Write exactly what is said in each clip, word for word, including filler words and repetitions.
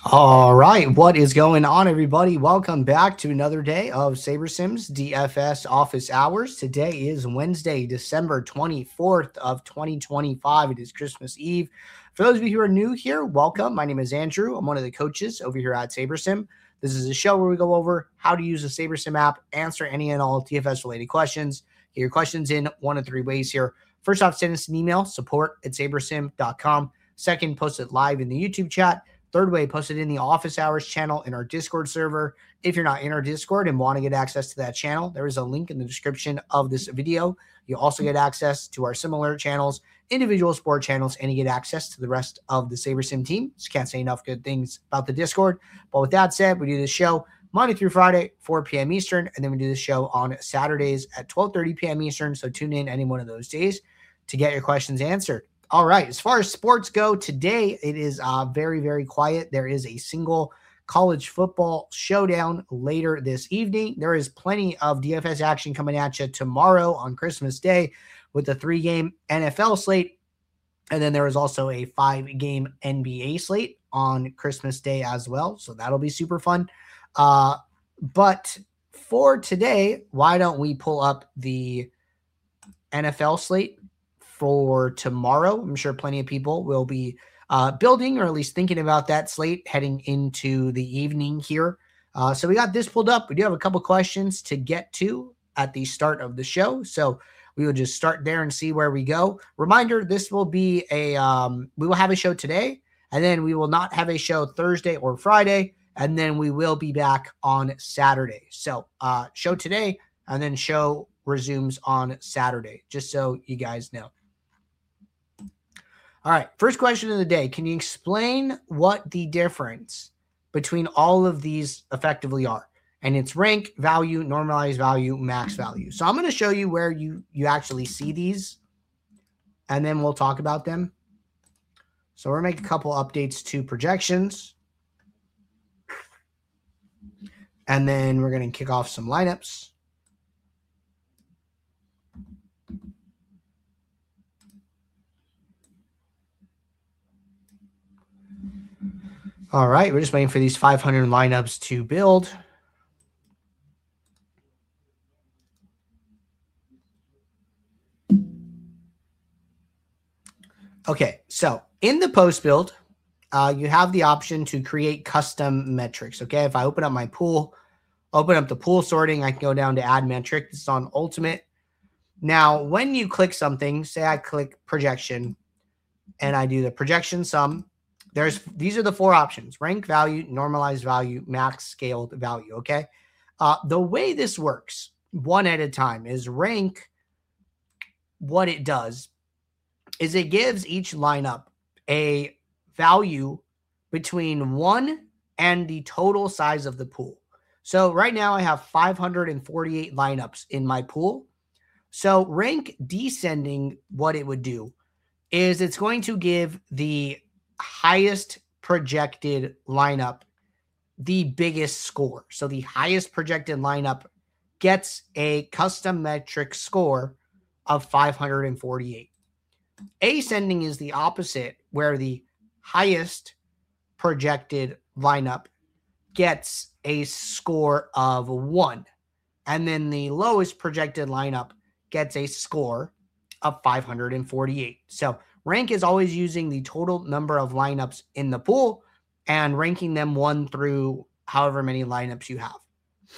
All right, what is going on, everybody? Welcome back to another day of SaberSims D F S office hours. Today is Wednesday, December twenty-fourth of twenty twenty-five. It is Christmas Eve. For those of you who are new here, welcome. My name is Andrew. I'm one of the coaches over here at SaberSim. This is a show where we go over how to use the SaberSim app, answer any and all D F S-related questions. Get your questions in one of three ways here. First off, send us an email, support at sabersim dot com. Second, post it live in the YouTube chat. Third way, post it in the office hours channel in our Discord server. If you're not in our Discord and want to get access to that channel, there is a link in the description of this video. You also get access to our similar channels, individual sport channels, and you get access to the rest of the SaberSim team. Just can't say enough good things about the Discord. But with that said, we do this show Monday through Friday, four p.m. Eastern, and then we do this show on Saturdays at twelve thirty p.m. Eastern. So tune in any one of those days to get your questions answered. All right, as far as sports go, today it is uh, very, very quiet. There is a single college football showdown later this evening. There is plenty of D F S action coming at you tomorrow on Christmas Day with the three-game N F L slate. And then there is also a five-game N B A slate on Christmas Day as well. So that'll be super fun. Uh, but for today, why don't we pull up the N F L slate for tomorrow? I'm sure plenty of people will be uh, building or at least thinking about that slate heading into the evening here. Uh, so we got this pulled up. We do have a couple questions to get to at the start of the show. So we will just start there and see where we go. Reminder, this will be a, um, we will have a show today, and then we will not have a show Thursday or Friday, and then we will be back on Saturday. So uh, show today, and then show resumes on Saturday, just so you guys know. All right, first question of the day. Can you explain what the difference between all of these effectively are? And it's rank, value, normalized value, max value. So I'm going to show you where you, you actually see these, and then we'll talk about them. So we're going to make a couple updates to projections. And then we're going to kick off some lineups. All right, we're just waiting for these five hundred lineups to build. Okay, so in the post build, uh, you have the option to create custom metrics. Okay, if I open up my pool, open up the pool sorting, I can go down to add metric. This is on Ultimate. Now, when you click something, say I click projection, and I do the projection sum, There's these are the four options: rank, value, normalized value, max scaled value. Okay. Uh, the way this works one at a time is rank. What it does is it gives each lineup a value between one and the total size of the pool. So right now I have five hundred forty-eight lineups in my pool. So rank descending, what it would do is it's going to give the highest projected lineup the biggest score. So the highest projected lineup gets a custom metric score of five hundred forty-eight. Ascending is the opposite, where the highest projected lineup gets a score of one, and then the lowest projected lineup gets a score of five hundred forty-eight. So rank is always using the total number of lineups in the pool and ranking them one through however many lineups you have.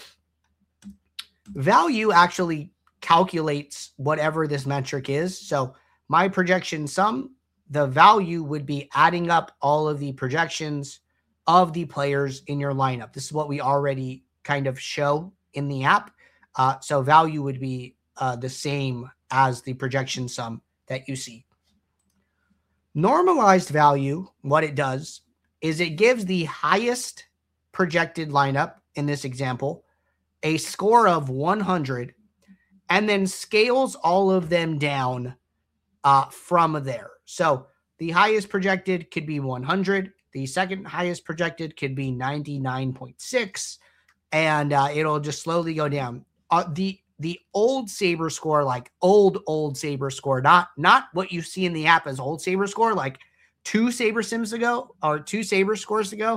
Value actually calculates whatever this metric is. So my projection sum, the value would be adding up all of the projections of the players in your lineup. This is what we already kind of show in the app. Uh, so value would be uh, the same as the projection sum that you see. Normalized value, what it does is it gives the highest projected lineup, in this example, a score of one hundred, and then scales all of them down uh, from there. So the highest projected could be one hundred. The second highest projected could be ninety-nine point six, and uh, it'll just slowly go down. Uh, the the old Saber score, like old, old Saber score, not, not what you see in the app as old Saber score, like two Saber Sims ago or two Saber scores ago,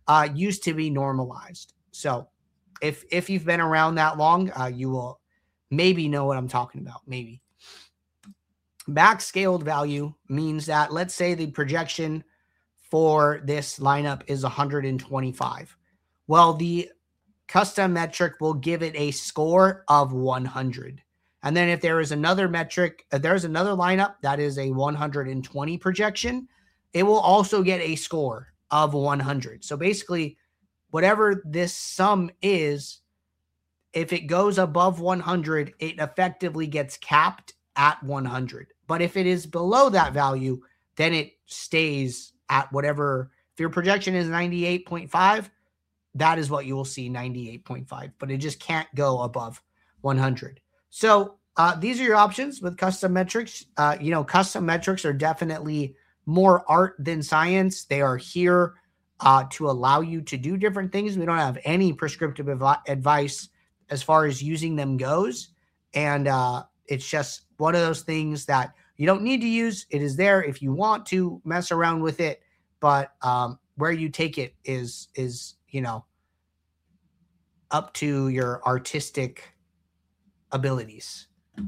uh, used to be normalized. So if if you've been around that long, uh, you will maybe know what I'm talking about. Maybe. Max scaled value means that, let's say the projection for this lineup is one hundred twenty-five. Well, the custom metric will give it a score of one hundred. And then if there is another metric, if there's another lineup that is a one hundred twenty projection, it will also get a score of one hundred. So basically, whatever this sum is, if it goes above one hundred, it effectively gets capped at one hundred. But if it is below that value, then it stays at whatever. If your projection is ninety-eight point five, that is what you will see, ninety-eight point five. But it just can't go above one hundred. So uh, these are your options with custom metrics. Uh, you know, custom metrics are definitely more art than science. They are here uh, to allow you to do different things. We don't have any prescriptive adv- advice as far as using them goes. And uh, it's just one of those things that you don't need to use. It is there if you want to mess around with it. But um, where you take it is, is, you know, up to your artistic abilities.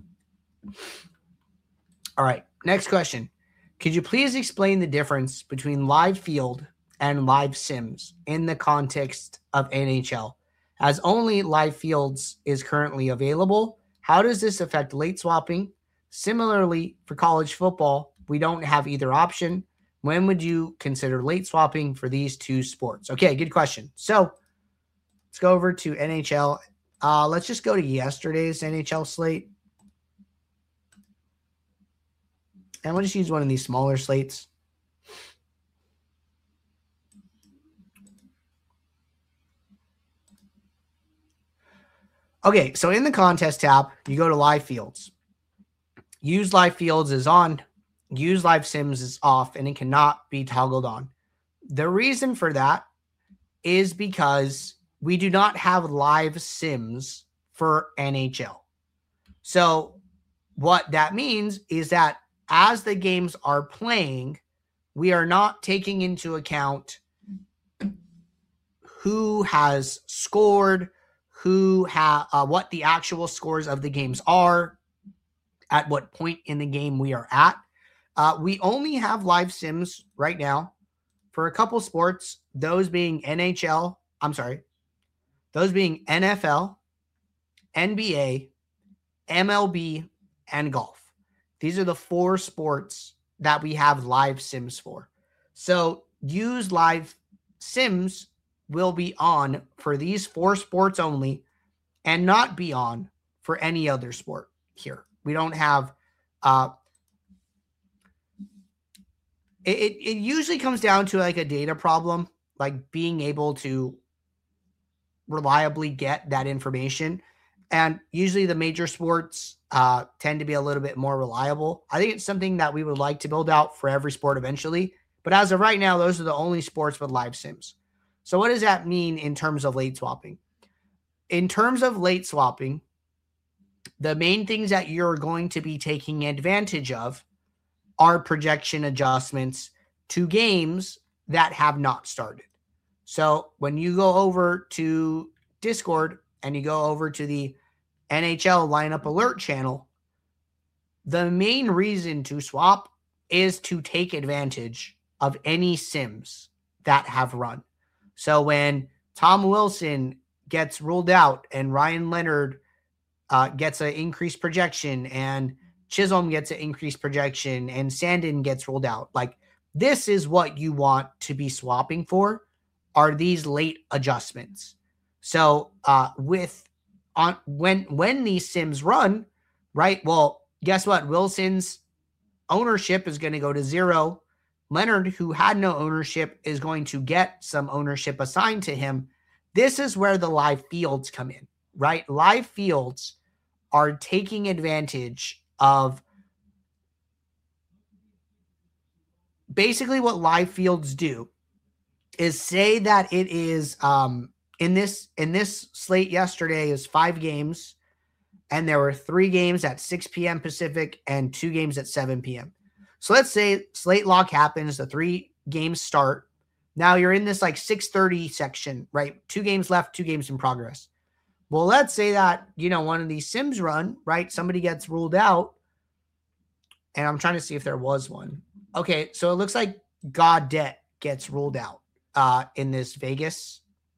All right. Next question. Could you please explain the difference between live field and live sims in the context of N H L? As only live fields is currently available, how does this affect late swapping? Similarly, for college football, we don't have either option. When would you consider late swapping for these two sports? Okay, good question. So let's go over to N H L. Uh, let's just go to yesterday's N H L slate. And we'll just use one of these smaller slates. Okay, so in the contest tab, you go to live fields. Use live fields is on. Use live sims is off, and it cannot be toggled on. The reason for that is because we do not have live sims for N H L. So what that means is that as the games are playing, we are not taking into account who has scored, who ha- uh, what the actual scores of the games are, at what point in the game we are at. Uh, we only have live sims right now for a couple sports, those being N H L, I'm sorry, those being N F L, N B A, M L B, and golf. These are the four sports that we have live sims for. So use live sims will be on for these four sports only and not be on for any other sport here. We don't have, uh, it, it, it usually comes down to like a data problem, like being able to reliably get that information. And usually the major sports uh, tend to be a little bit more reliable. I think it's something that we would like to build out for every sport eventually. But as of right now, those are the only sports with live sims. So what does that mean in terms of late swapping? In terms of late swapping, the main things that you're going to be taking advantage of are projection adjustments to games that have not started. So when you go over to Discord and you go over to the N H L lineup alert channel, the main reason to swap is to take advantage of any sims that have run. So when Tom Wilson gets ruled out and Ryan Leonard uh, gets an increased projection and Chisholm gets an increased projection and Sandin gets ruled out, like this is what you want to be swapping for, are these late adjustments. So uh, with on when when these sims run, right? Well, guess what? Wilson's ownership is going to go to zero. Leonard, who had no ownership, is going to get some ownership assigned to him. This is where the live fields come in, right? Live fields are taking advantage of basically what live fields do is say that it is um, in this in this slate yesterday is five games, and there were three games at six p.m. Pacific and two games at seven p.m. So let's say slate lock happens, the three games start, Now you're in this like six thirty section, right? Two games left, two games in progress. Well, let's say that, you know, one of these sims run, right? Somebody gets ruled out. And I'm trying to see if there was one. Okay, so it looks like Godet gets ruled out uh, in this Vegas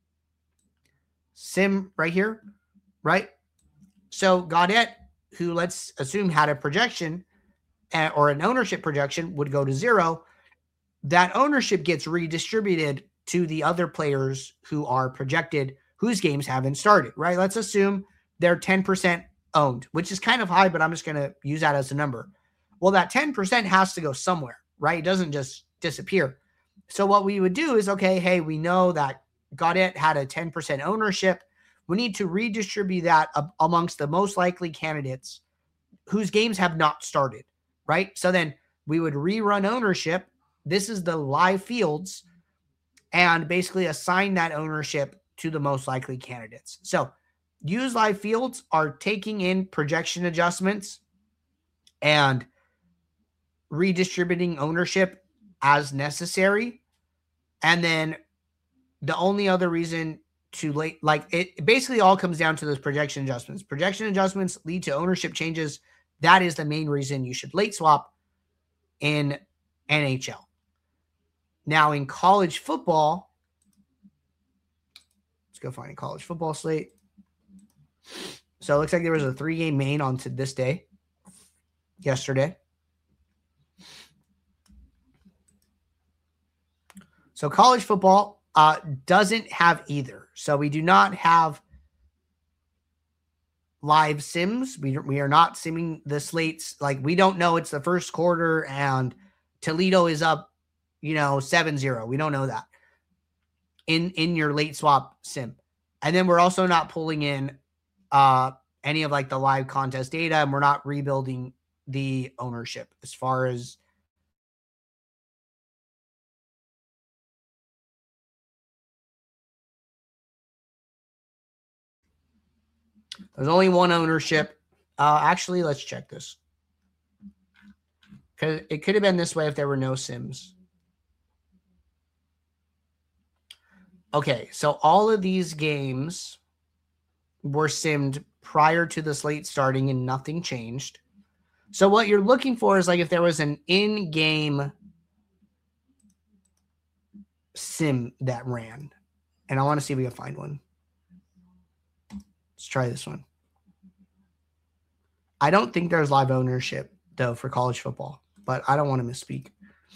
sim right here, right? So Godet, who let's assume had a projection uh, or an ownership projection, would go to zero. That ownership gets redistributed to the other players who are projected, whose games haven't started, right? Let's assume they're ten percent owned, which is kind of high, but I'm just going to use that as a number. Well, that ten percent has to go somewhere, right? It doesn't just disappear. So what we would do is, okay, hey, we know that Godet had a ten percent ownership. We need to redistribute that amongst the most likely candidates whose games have not started, right? So then we would rerun ownership. This is the live fields, and basically assign that ownership to the most likely candidates. So use live fields are taking in projection adjustments and redistributing ownership as necessary. And then the only other reason to late, like it basically all comes down to those projection adjustments. Projection adjustments lead to ownership changes. That is the main reason you should late swap in N H L. Now in college football, let's go find a college football slate. So it looks like there was a three-game main on to this day, yesterday. So college football uh, doesn't have either. So we do not have live sims. We, we are not simming the slates. Like we don't know it's the first quarter and Toledo is up, you know, seven zero. We don't know that in, in your late swap sim. And then we're also not pulling in uh, any of like the live contest data, and we're not rebuilding the ownership as far as there's only one ownership. Uh, actually, let's check this. Because it could have been this way if there were no sims. Okay, so all of these games were simmed prior to the slate starting and nothing changed. So what you're looking for is like if there was an in-game sim that ran. And I want to see if we can find one. Let's try this one. I don't think there's live ownership, though, for college football, but I don't want to misspeak.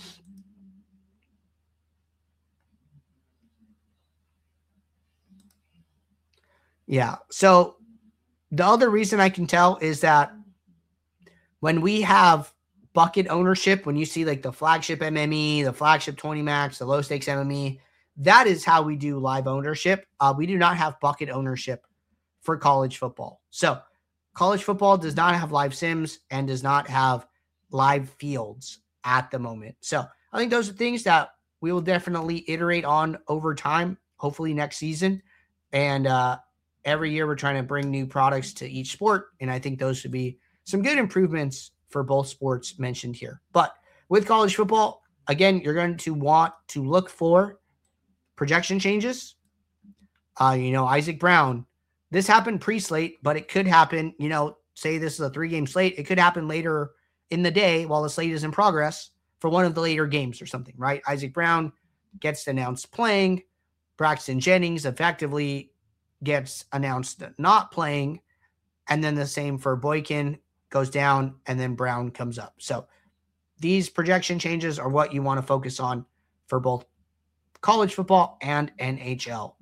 Yeah. So the other reason I can tell is that when we have bucket ownership, when you see like the flagship M M E, the flagship twenty max, the low stakes M M E, that is how we do live ownership. Uh, we do not have bucket ownership for college football. So college football does not have live sims and does not have live fields at the moment. So I think those are things that we will definitely iterate on over time, hopefully next season. And uh, every year we're trying to bring new products to each sport. And I think those should be some good improvements for both sports mentioned here. But with college football, again, you're going to want to look for projection changes. Uh, you know, Isaac Brown, this happened pre-slate, but it could happen, you know, say this is a three-game slate. It could happen later in the day while the slate is in progress for one of the later games or something, right? Isaac Brown gets announced playing. Braxton Jennings effectively gets announced not playing. And then the same for Boykin goes down and then Brown comes up. So these projection changes are what you want to focus on for both college football and N H L.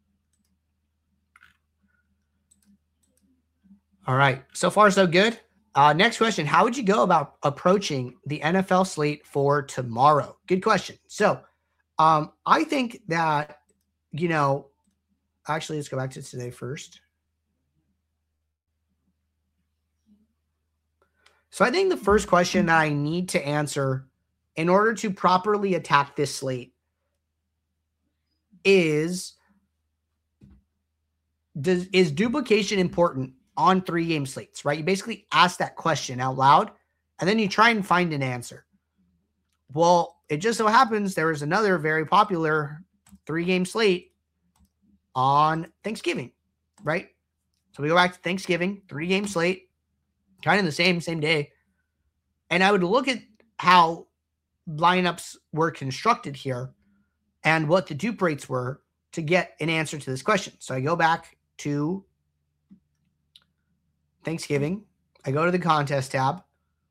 All right. So far, so good. Uh, next question. How would you go about approaching the N F L slate for tomorrow? Good question. So um, I think that, you know, actually, let's go back to today first. So I think the first question that I need to answer in order to properly attack this slate is, does, is duplication important on three-game slates, right? You basically ask that question out loud, and then you try and find an answer. Well, it just so happens there was another very popular three-game slate on Thanksgiving, right? So we go back to Thanksgiving, three-game slate, kind of the same, same day. And I would look at how lineups were constructed here and what the dupe rates were to get an answer to this question. So I go back to Thanksgiving. I go to the contest tab.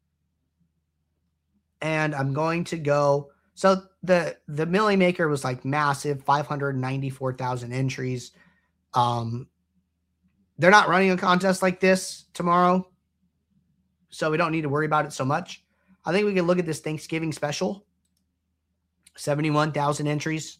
And I'm going to go. So the, the Millie Maker was like massive, five hundred ninety-four thousand entries. Um, they're not running a contest like this tomorrow, so we don't need to worry about it so much. I think we can look at this Thanksgiving special. seventy-one thousand entries.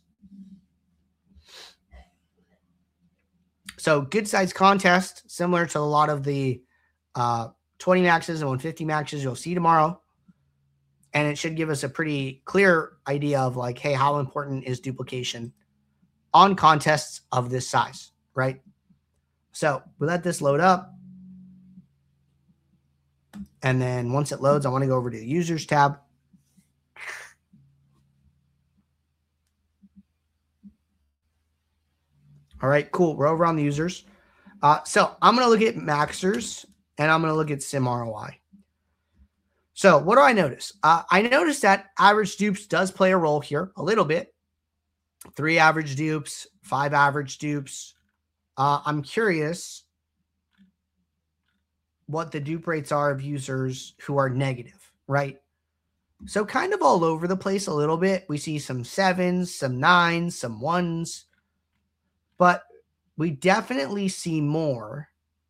So good size contest, similar to a lot of the uh, twenty maxes and one fifty maxes you'll see tomorrow. And it should give us a pretty clear idea of like, hey, how important is duplication on contests of this size, right? So we let this load up. And then once it loads, I want to go over to the users tab. All right, cool. We're over on the users. Uh, so I'm going to look at Maxers and I'm going to look at Sim R O I. So what do I notice? Uh, I notice that average dupes does play a role here a little bit. Three average dupes, five average dupes. Uh, I'm curious what the dupe rates are of users who are negative, right? So kind of all over the place a little bit. We see some sevens, some nines, some ones, but we definitely see more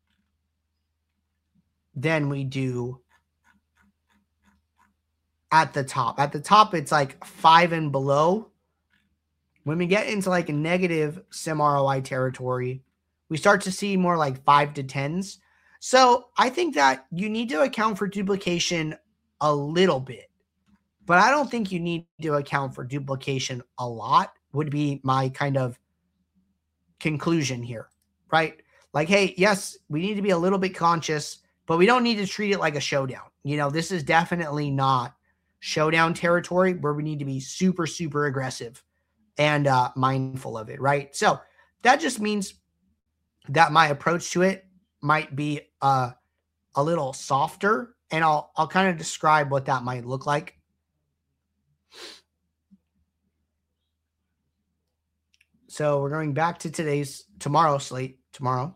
than we do at the top. At the top, it's like five and below. When we get into like a negative Sim R O I territory, we start to see more like five to tens. So I think that you need to account for duplication a little bit, but I don't think you need to account for duplication a lot, would be my kind of conclusion here, right? Like, hey, yes, we need to be a little bit conscious, but we don't need to treat it like a showdown. You know, this is definitely not showdown territory where we need to be super, super aggressive and uh, mindful of it, right? So that just means that my approach to it might be uh, a little softer, and I'll I'll kind of describe what that might look like. So we're going back to today's tomorrow slate tomorrow.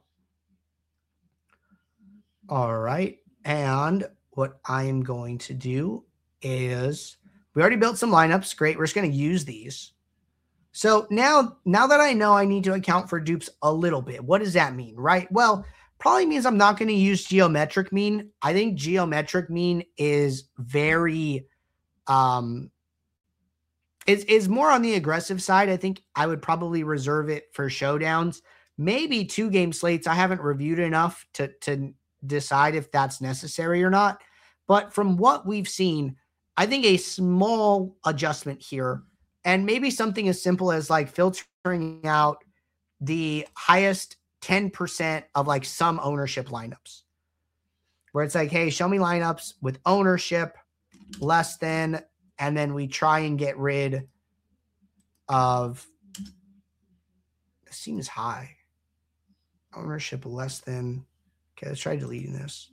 All right, and what I am going to do is we already built some lineups. Great. We're just going to use these. So now, now that I know I need to account for dupes a little bit, what does that mean, right? Well, probably means I'm not going to use geometric mean. I think geometric mean is very, um, is, is more on the aggressive side. I think I would probably reserve it for showdowns, maybe two game slates. I haven't reviewed enough to, to decide if that's necessary or not. But from what we've seen, I think a small adjustment here, and maybe something as simple as like filtering out the highest ten percent of like some ownership lineups, where it's like, hey, show me lineups with ownership less than, and then we try and get rid of, this seems high, ownership less than. Okay, let's try deleting this.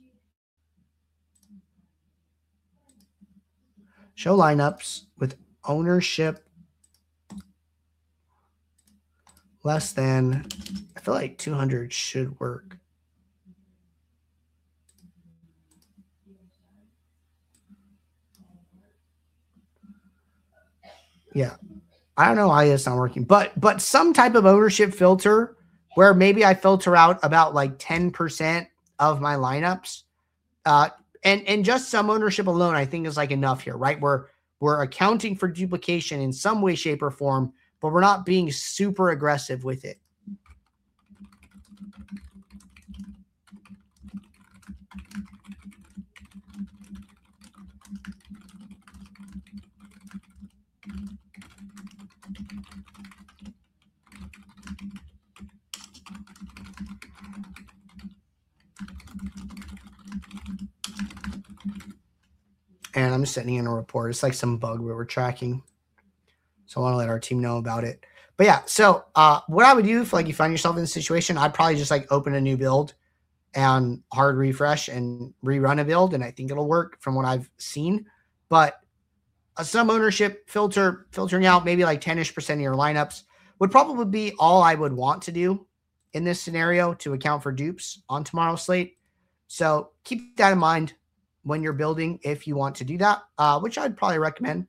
Show lineups with ownership less than, I feel like two hundred should work. Yeah, I don't know why it's not working, but but some type of ownership filter where maybe I filter out about like ten percent of my lineups. Uh, and, and just some ownership alone, I think is like enough here, right? We're, we're accounting for duplication in some way, shape, or form, but we're not being super aggressive with it. And I'm just sending in a report. It's like some bug where we're tracking. So I want to let our team know about it. But yeah, so uh, what I would do if like you find yourself in a situation, I'd probably just like open a new build and hard refresh and rerun a build. And I think it'll work from what I've seen. But a some ownership filter, filtering out maybe like ten-ish percent of your lineups would probably be all I would want to do in this scenario to account for dupes on tomorrow's slate. So keep that in mind when you're building if you want to do that, uh, which I'd probably recommend.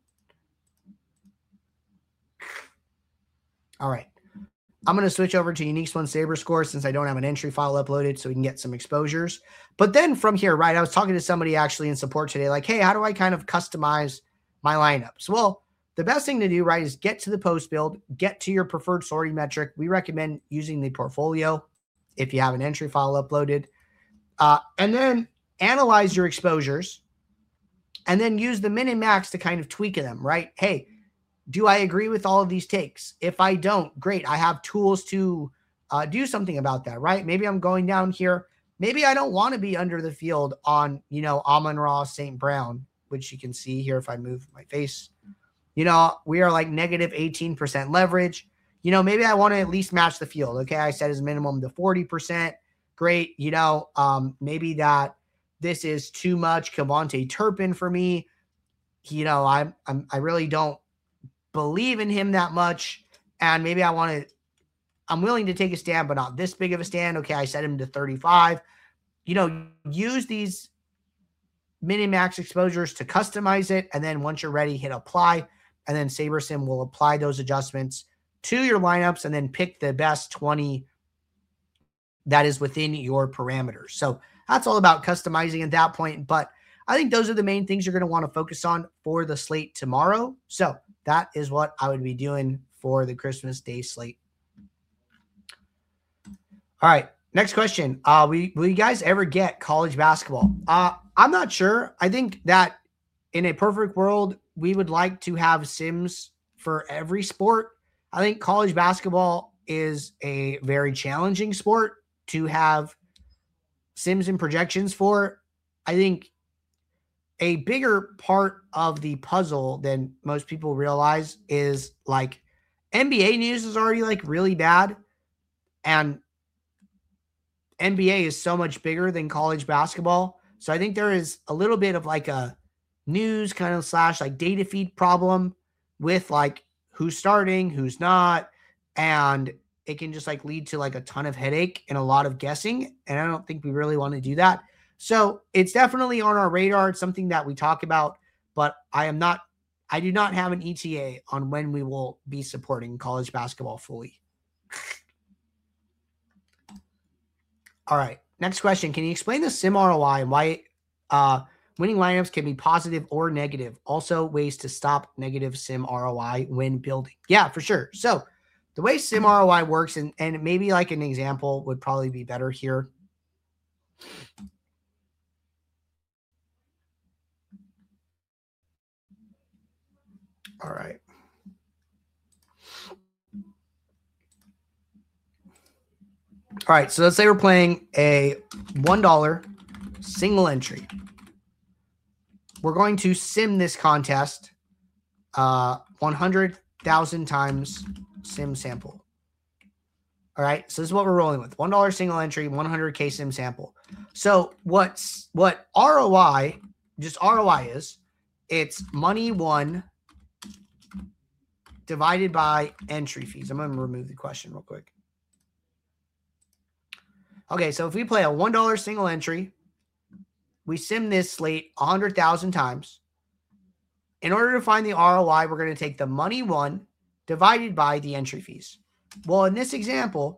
All right. I'm going to switch over to Uniques One Saber Score since I don't have an entry file uploaded so we can get some exposures. But then from here, right, I was talking to somebody actually in support today, like, hey, how do I kind of customize my lineups? Well, the best thing to do, right, is get to the post build, get to your preferred sorting metric. We recommend using the portfolio if you have an entry file uploaded. Uh, and then analyze your exposures and then use the min and max to kind of tweak them, right? Hey, do I agree with all of these takes? If I don't, great. I have tools to uh, do something about that, right? Maybe I'm going down here. Maybe I don't want to be under the field on, you know, Amon-Ra, Saint Brown, which you can see here if I move my face. You know, we are like negative eighteen percent leverage. You know, maybe I want to at least match the field. Okay, I set as minimum to forty percent. Great. You know, um, maybe that this is too much KaVontae Turpin for me. You know, I'm, I'm I really don't believe in him that much. And maybe I want to, I'm willing to take a stand, but not this big of a stand. Okay, I set him to thirty-five. You know, use these mini max exposures to customize it. And then once you're ready, hit apply. And then SaberSim will apply those adjustments to your lineups and then pick the best twenty that is within your parameters. So that's all about customizing at that point. But I think those are the main things you're going to want to focus on for the slate tomorrow. So that is what I would be doing for the Christmas Day slate. All right. Next question. Uh, we, will you guys ever get college basketball? Uh, I'm not sure. I think that in a perfect world, we would like to have sims for every sport. I think college basketball is a very challenging sport to have sims and projections for. I think a bigger part of the puzzle than most people realize is like N B A news is already like really bad. And N B A is so much bigger than college basketball. So I think there is a little bit of like a news kind of slash like data feed problem with like who's starting, who's not. And it can just like lead to like a ton of headache and a lot of guessing. And I don't think we really want to do that. So it's definitely on our radar. It's something that we talk about, but I am not, I do not have an E T A on when we will be supporting college basketball fully. All right. Next question. Can you explain the sim R O I and why uh, winning lineups can be positive or negative? Also ways to stop negative sim R O I when building. Yeah, for sure. So the way sim R O I works, and, and maybe like an example would probably be better here. All right. All right, so let's say we're playing a one dollar single entry. We're going to sim this contest uh, one hundred thousand times sim sample. All right, so this is what we're rolling with. one dollar single entry, one hundred K sim sample. So what's, what R O I, just R O I is, it's money won divided by entry fees. I'm going to remove the question real quick. Okay, so if we play a one dollar single entry, we sim this slate one hundred thousand times. In order to find the R O I, we're going to take the money won divided by the entry fees. Well, in this example,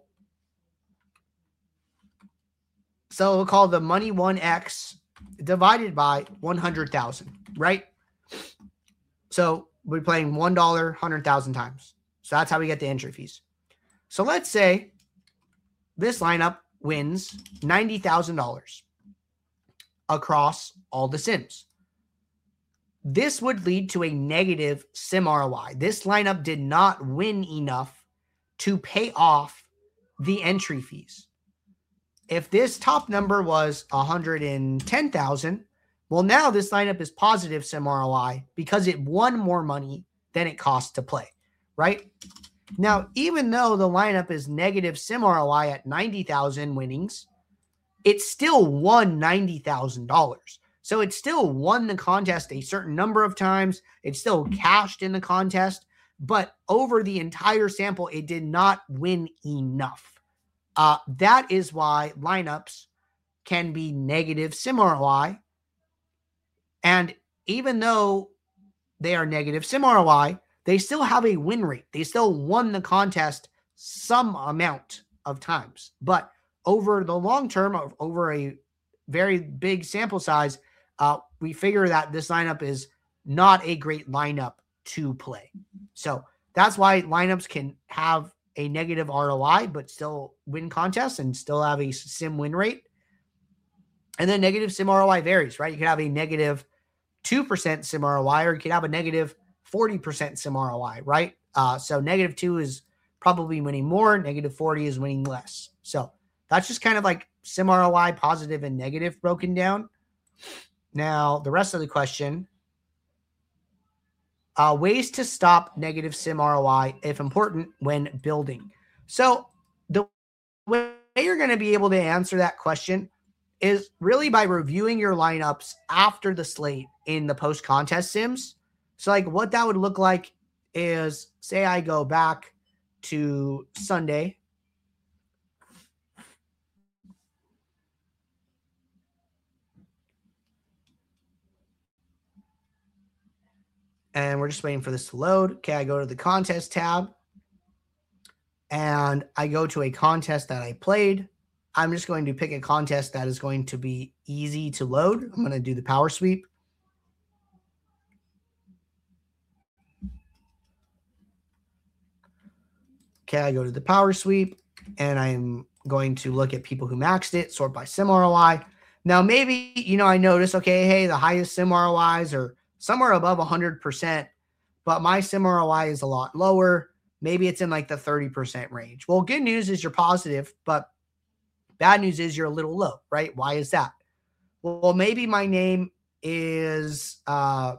so we'll call the money won X divided by one hundred thousand, right? So we're playing one dollar one hundred thousand times. So that's how we get the entry fees. So let's say this lineup wins ninety thousand dollars across all the sims. This would lead to a negative sim R O I. This lineup did not win enough to pay off the entry fees. If this top number was one hundred ten thousand, well, now this lineup is positive sim R O I because it won more money than it cost to play, right? Now, even though the lineup is negative sim R O I at ninety thousand winnings, it still won ninety thousand dollars. So it still won the contest a certain number of times. It still cashed in the contest, but over the entire sample, it did not win enough. Uh, that is why lineups can be negative sim R O I. And even though they are negative sim R O I, they still have a win rate. They still won the contest some amount of times. But over the long term, over a very big sample size, uh, we figure that this lineup is not a great lineup to play. So that's why lineups can have a negative R O I, but still win contests and still have a sim win rate. And then negative sim R O I varies, right? You could have a negative two percent sim R O I, or you could have a negative forty percent sim R O I, right? Uh, so negative two is probably winning more. Negative forty is winning less. So that's just kind of like sim R O I, positive and negative broken down. Now, the rest of the question, uh, ways to stop negative sim R O I if important when building. So the way you're going to be able to answer that question is really by reviewing your lineups after the slate in the post-contest sims. So like what that would look like is, say I go back to Sunday. And we're just waiting for this to load. Okay, I go to the contest tab. And I go to a contest that I played. I'm just going to pick a contest that is going to be easy to load. I'm going to do the power sweep. Okay, I go to the power sweep, and I'm going to look at people who maxed it, sort by sim R O I. Now, maybe, you know, I notice, okay, hey, the highest sim R O Is are somewhere above one hundred percent, but my sim R O I is a lot lower. Maybe it's in like the thirty percent range. Well, good news is you're positive, but bad news is you're a little low, right? Why is that? Well, maybe my name is uh,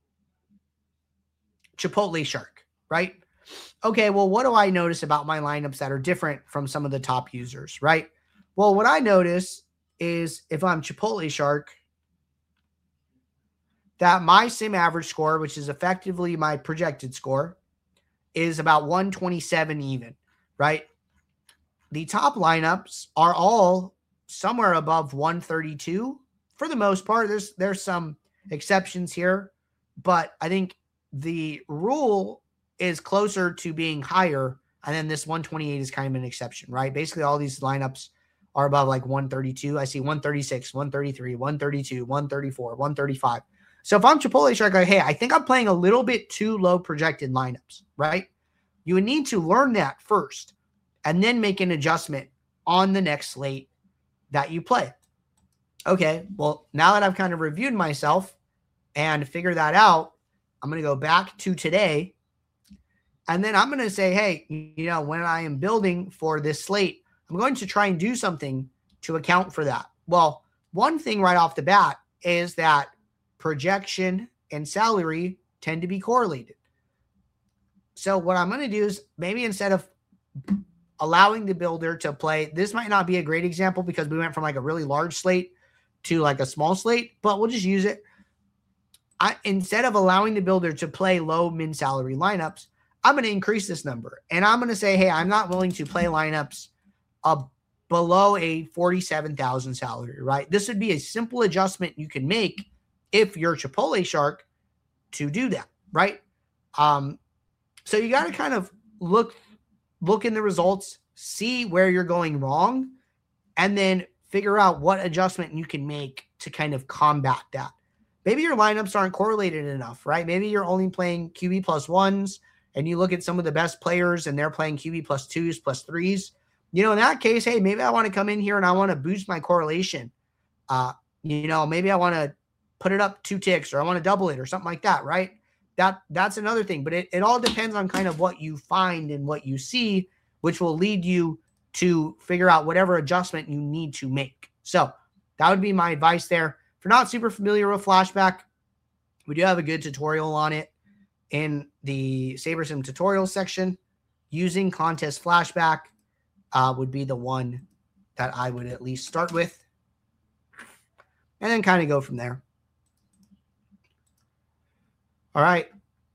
Chipotle Shark, right? Okay, well, what do I notice about my lineups that are different from some of the top users, right? Well, what I notice is if I'm Chipotle Shark, that my sim average score, which is effectively my projected score, is about one twenty-seven even, right? The top lineups are all somewhere above one thirty-two for the most part. There's there's some exceptions here, but I think the rule is closer to being higher, and then this one twenty-eight is kind of an exception, right? Basically, all these lineups are above like one thirty-two. I see one thirty-six, one thirty-three, one thirty-two, one thirty-four, one thirty-five. So if I'm Chipotle Shark, like, hey, I think I'm playing a little bit too low projected lineups, right? You would need to learn that first and then make an adjustment on the next slate that you play. Okay, well, now that I've kind of reviewed myself and figured that out, I'm going to go back to today. And then I'm going to say, hey, you know, when I am building for this slate, I'm going to try and do something to account for that. Well, one thing right off the bat is that projection and salary tend to be correlated. So what I'm going to do is maybe instead of allowing the builder to play, this might not be a great example because we went from like a really large slate to like a small slate, but we'll just use it. I, instead of allowing the builder to play low min salary lineups, I'm going to increase this number. And I'm going to say, hey, I'm not willing to play lineups uh, below a forty-seven thousand salary, right? This would be a simple adjustment you can make if you're Chipotle Shark to do that, right? Um, so you got to kind of look, look in the results, see where you're going wrong, and then figure out what adjustment you can make to kind of combat that. Maybe your lineups aren't correlated enough, right? Maybe you're only playing Q B plus ones, and you look at some of the best players and they're playing Q B plus twos, plus threes. You know, in that case, hey, maybe I want to come in here and I want to boost my correlation. Uh, you know, maybe I want to put it up two ticks, or I want to double it or something like that, right? That That's another thing. But it, it all depends on kind of what you find and what you see, which will lead you to figure out whatever adjustment you need to make. So that would be my advice there. If you're not super familiar with Flashback, we do have a good tutorial on it. in the SaberSim tutorial section, using contest flashback uh, would be the one that I would at least start with, and then kind of go from there. All right.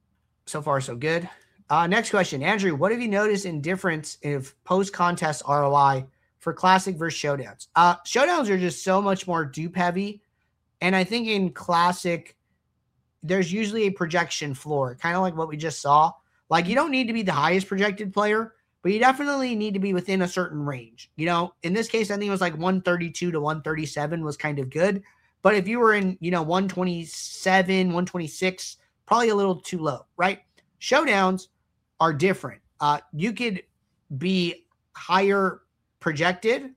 So far, so good. Uh, next question. Andrew, what have you noticed in difference of post-contest R O I for Classic versus Showdowns? Uh, Showdowns are just so much more dupe heavy. And I think in Classic, there's usually a projection floor, kind of like what we just saw. Like, you don't need to be the highest projected player, but you definitely need to be within a certain range. You know, in this case, I think it was like one thirty-two to one thirty-seven was kind of good. But if you were in, you know, one twenty-seven, one twenty-six, probably a little too low, right? Showdowns are different. Uh, you could be higher projected.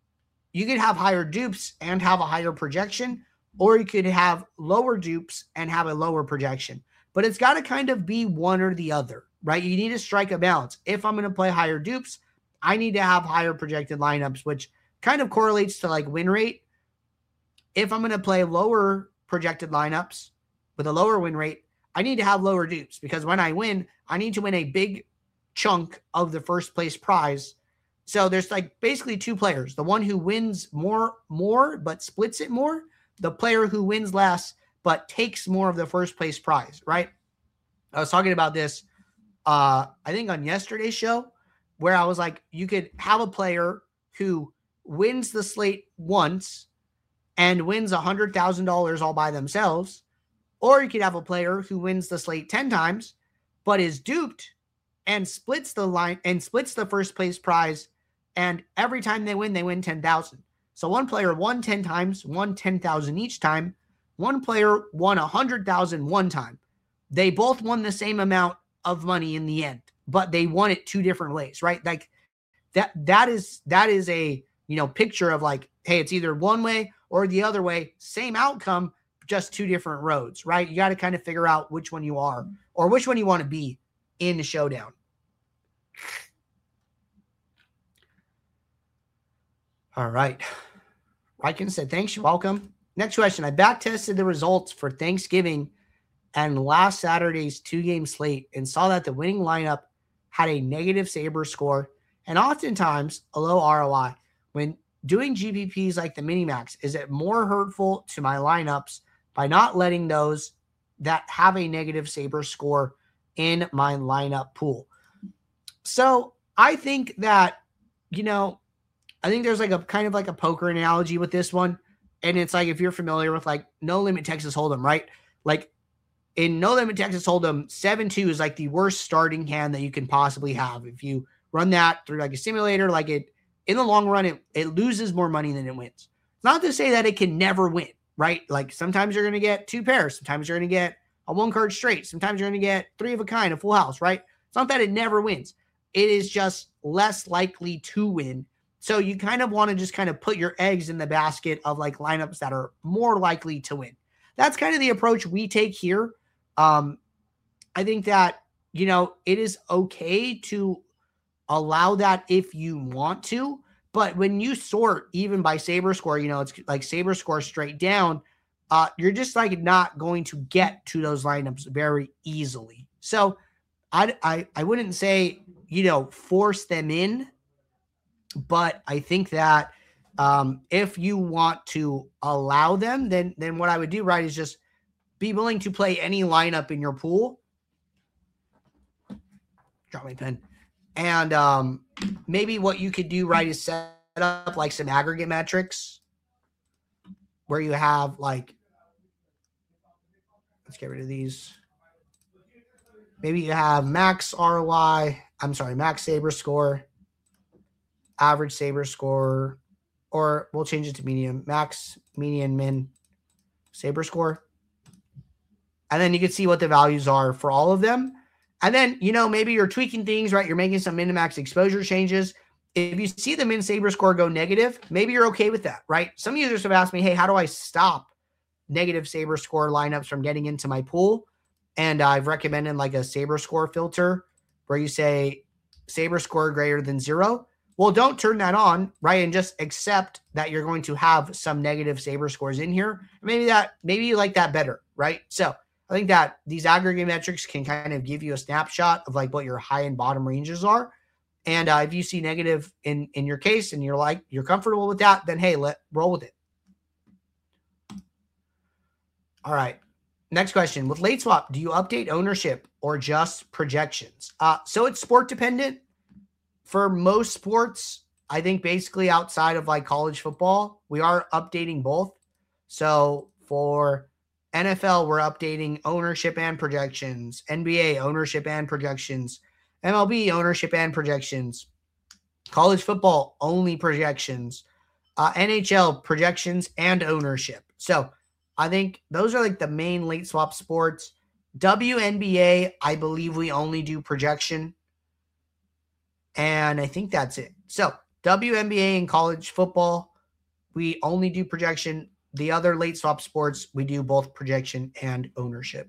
You could have higher dupes and have a higher projection, or you could have lower dupes and have a lower projection. But it's got to kind of be one or the other, right? You need to strike a balance. If I'm going to play higher dupes, I need to have higher projected lineups, which kind of correlates to like win rate. If I'm going to play lower projected lineups with a lower win rate, I need to have lower dupes, because when I win, I need to win a big chunk of the first place prize. So there's like basically two players. The one who wins more, more, but splits it more. The player who wins less, but takes more of the first place prize, right? I was talking about this, uh, I think on yesterday's show, where I was like, you could have a player who wins the slate once and wins one hundred thousand dollars all by themselves. Or you could have a player who wins the slate ten times, but is duped and splits the line and splits the first place prize. And every time they win, they win ten thousand. So one player won ten times, won ten thousand each time. One player won one hundred thousand one time. They both won the same amount of money in the end, but they won it two different ways, right? Like that, that is, that is a, you know, picture of like, hey, it's either one way or the other way, same outcome, just two different roads, right? You got to kind of figure out which one you are or which one you want to be in the showdown. All right. Ryken said, thanks. You're welcome. Next question. I back tested the results for Thanksgiving and last Saturday's two-game slate and saw that the winning lineup had a negative Saber score and oftentimes a low R O I. When doing G P Ps like the Minimax, is it more hurtful to my lineups by not letting those that have a negative Saber score in my lineup pool? So I think that, you know, I think there's like a kind of like a poker analogy with this one. And it's like, if you're familiar with like No Limit Texas Hold'em, right? Like in No Limit Texas Hold'em, seven two is like the worst starting hand that you can possibly have. If you run that through like a simulator, like it, in the long run, it, it loses more money than it wins. It's not to say that it can never win, right? Like sometimes you're going to get two pairs. Sometimes you're going to get a one card straight. Sometimes you're going to get three of a kind, a full house, right? It's not that it never wins. It is just less likely to win. So you kind of want to just kind of put your eggs in the basket of like lineups that are more likely to win. That's kind of the approach we take here. Um, I think that, you know, it is okay to allow that if you want to, but when you sort even by Saber score, you know, it's like Saber score straight down, uh, you're just like not going to get to those lineups very easily. So I, I, I wouldn't say, you know, force them in, but I think that um, if you want to allow them, then, then what I would do, right, is just be willing to play any lineup in your pool. Drop my pen. And um, maybe what you could do, right, is set up like some aggregate metrics where you have like, let's get rid of these. Maybe you have max R O I, I'm sorry, max Saber score, average Saber score, or we'll change it to medium, max, median, min, Saber score. And then you can see what the values are for all of them. And then, you know, maybe you're tweaking things, right? You're making some min to max exposure changes. If you see the min Saber score go negative, maybe you're okay with that, right? Some users have asked me, hey, how do I stop negative Saber score lineups from getting into my pool? And I've recommended like a Saber score filter where you say Saber score greater than zero. Well, don't turn that on, right? And just accept that you're going to have some negative Saber scores in here. Maybe that, maybe you like that better, right? So I think that these aggregate metrics can kind of give you a snapshot of like what your high and bottom ranges are. And uh, if you see negative in, in your case and you're like, you're comfortable with that, then hey, let roll with it. All right. Next question. With late swap, do you update ownership or just projections? Uh, so it's sport dependent. For most sports, I think basically outside of like college football, we are updating both. So for N F L, we're updating ownership and projections. N B A, ownership and projections. M L B, ownership and projections. College football, only projections. Uh, N H L, projections and ownership. So I think those are like the main late swap sports. W N B A, I believe we only do projection. And I think that's it. So W N B A and college football, we only do projection. The other late swap sports, we do both projection and ownership.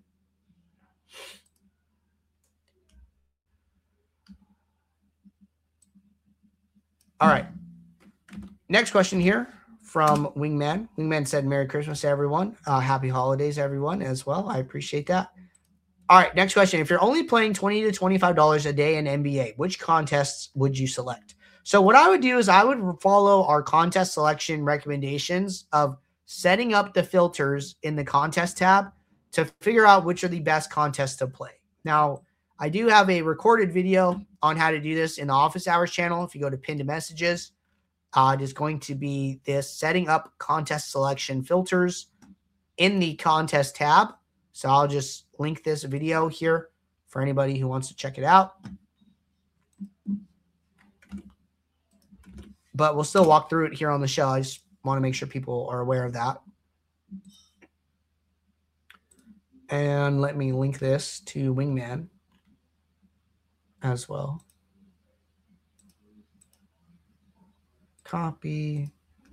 All right. Next question here from Wingman. Wingman said, Merry Christmas to everyone. Uh, happy holidays, everyone, as well. I appreciate that. All right, next question. If you're only playing twenty to twenty-five dollars a day in N B A, which contests would you select? So what I would do is I would follow our contest selection recommendations of setting up the filters in the contest tab to figure out which are the best contests to play. Now, I do have a recorded video on how to do this in the Office Hours channel. If you go to pinned messages, uh, it is going to be this setting up contest selection filters in the contest tab. So I'll just link this video here for anybody who wants to check it out. But we'll still walk through it here on the show. I just want to make sure people are aware of that. And let me link this to Wingman as well. Copy.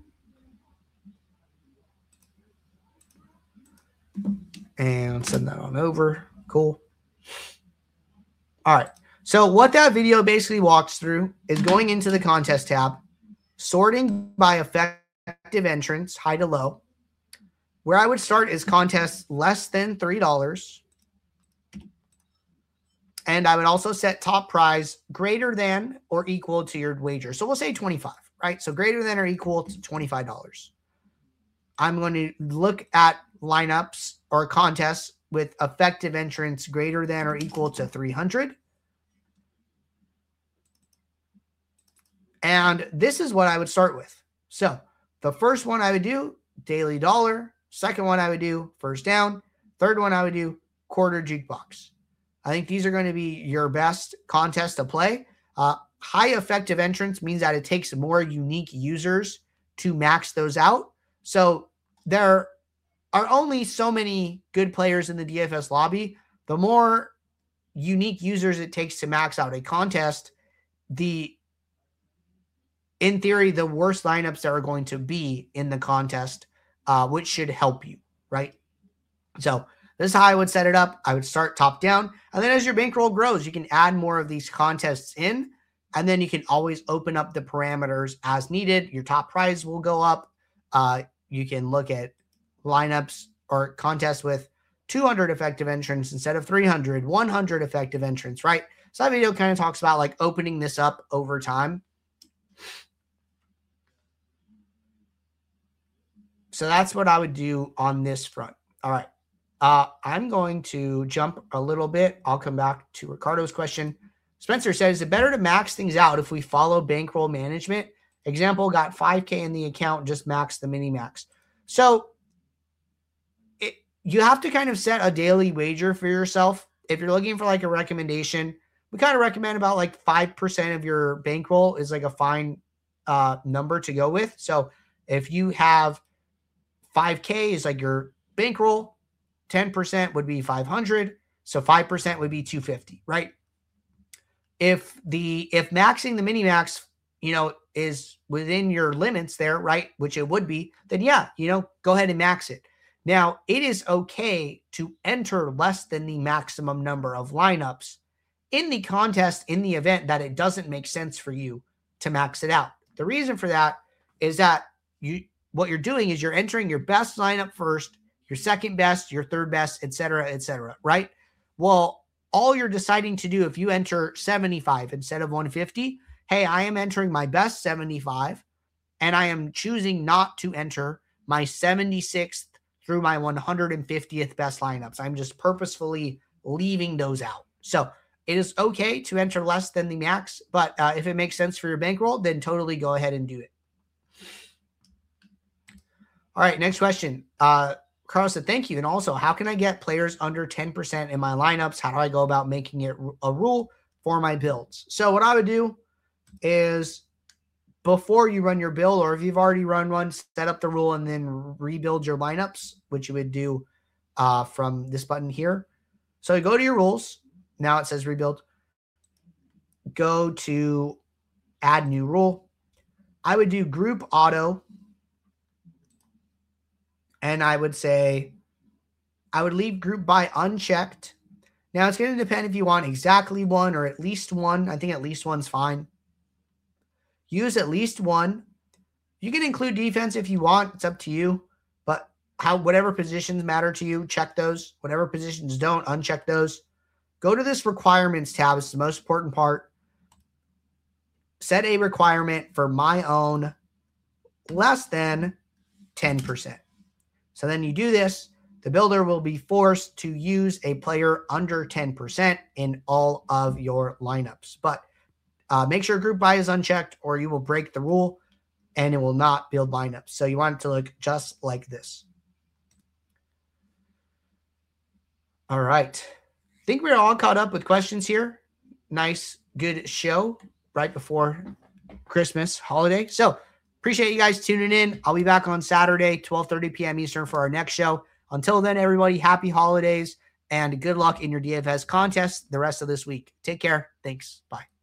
And send that on over. Cool. All right. So what that video basically walks through is going into the contest tab, sorting by effective entrance, high to low. Where I would start is contests less than three dollars. And I would also set top prize greater than or equal to your wager. So we'll say twenty-five, right? So greater than or equal to twenty-five dollars. I'm going to look at lineups or contests with effective entrance greater than or equal to three hundred. And this is what I would start with. So the first one I would do, daily dollar. Second one I would do, first down. Third one I would do, quarter jukebox. I think these are going to be your best contests to play. Uh, high effective entrance means that it takes more unique users to max those out. So there are only so many good players in the D F S lobby. The more unique users it takes to max out a contest, the in theory, the worst lineups there are going to be in the contest, uh, which should help you, right? So this is how I would set it up. I would start top down. And then as your bankroll grows, you can add more of these contests in. And then you can always open up the parameters as needed. Your top prize will go up. Uh, you can look at lineups or contests with two hundred effective entrants instead of three hundred, one hundred effective entrants, right? So that video kind of talks about like opening this up over time. So that's what I would do on this front. All right. Uh, I'm going to jump a little bit. I'll come back to Ricardo's question. Spencer says, is it better to max things out if we follow bankroll management? Example, got five K in the account, just max the mini max. So it, you have to kind of set a daily wager for yourself. If you're looking for like a recommendation, we kind of recommend about like five percent of your bankroll is like a fine uh, number to go with. So if you have five K is like your bankroll, ten percent would be five hundred. So five percent would be two fifty, right? If the, if maxing the mini max, you know, is within your limits there, right? Which it would be, then yeah, you know, go ahead and max it. Now it is okay to enter less than the maximum number of lineups in the contest, in the event that it doesn't make sense for you to max it out. The reason for that is that you, what you're doing is you're entering your best lineup first. your second best, your third best, et cetera, et cetera, right? Well, all you're deciding to do if you enter seventy-five instead of one fifty, hey, I am entering my best seventy-five, and I am choosing not to enter my seventy-sixth through my one hundred fiftieth best lineups. I'm just purposefully leaving those out. So it is okay to enter less than the max, but uh, if it makes sense for your bankroll, then totally go ahead and do it. All right, next question. Uh, Carlos said, thank you. And also, how can I get players under ten percent in my lineups? How do I go about making it a rule for my builds? So what I would do is before you run your build, or if you've already run one, set up the rule and then rebuild your lineups, which you would do uh, from this button here. So you go to your rules. Now it says rebuild. Go to add new rule. I would do group auto. And I would say, I would leave group by unchecked. Now it's going to depend if you want exactly one or at least one. I think at least one's fine. Use at least one. You can include defense if you want. It's up to you. But how whatever positions matter to you, check those. Whatever positions don't, uncheck those. Go to this requirements tab. It's the most important part. Set a requirement for my own less than ten percent. So then you do this, the builder will be forced to use a player under ten percent in all of your lineups. But uh, make sure group by is unchecked or you will break the rule and it will not build lineups. So you want it to look just like this. All right. I think we're all caught up with questions here. Nice, good show right before Christmas holiday. So appreciate you guys tuning in. I'll be back on Saturday, twelve thirty p.m. Eastern for our next show. Until then, everybody, happy holidays and good luck in your D F S contest the rest of this week. Take care. Thanks. Bye.